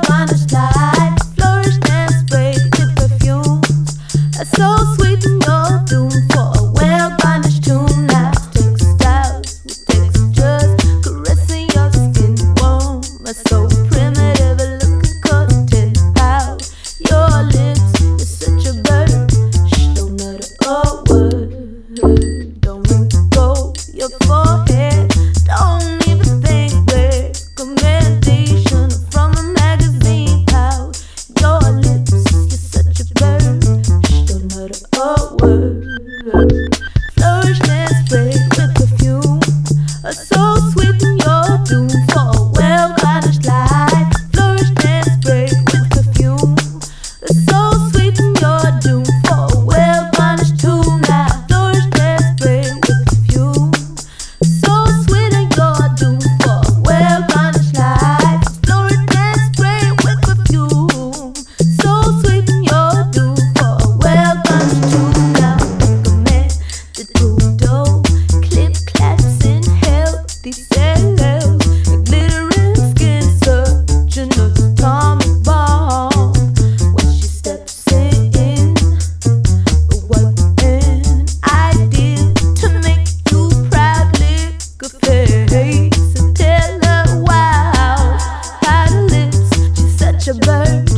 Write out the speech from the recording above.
garnished light, flourished and sprayed with perfume. So sweet and you're doomed for a well-garnished tune. Now textiles with textures, caressing your skin warm. So primitive, looking coated out. Your lips, you're such a bird. Don't utter a word. Don't wrinkle your forehead. Don't even think we're recommendation from a magazine out. Your lips, you're such a bird. Don't utter a word. Flourished and sprayed with perfume. So sweet and you're doomed for a well-garnished life. Flourished and sprayed with perfume. So sweet and you're doomed for a well-garnished tune. Now flourished and sprayed with perfume. So sweet and you're doomed for a well-garnished life. Flourished and sprayed with perfume. So sweet and you're doomed for a well-garnished tune. Now recommend the doodle, clip claps in healthy cells, and glittering skin, such an atomic bomb. When she steps in, what an ideal to make you proud. Lick her face and tell her wow, how lips, she's such a bird.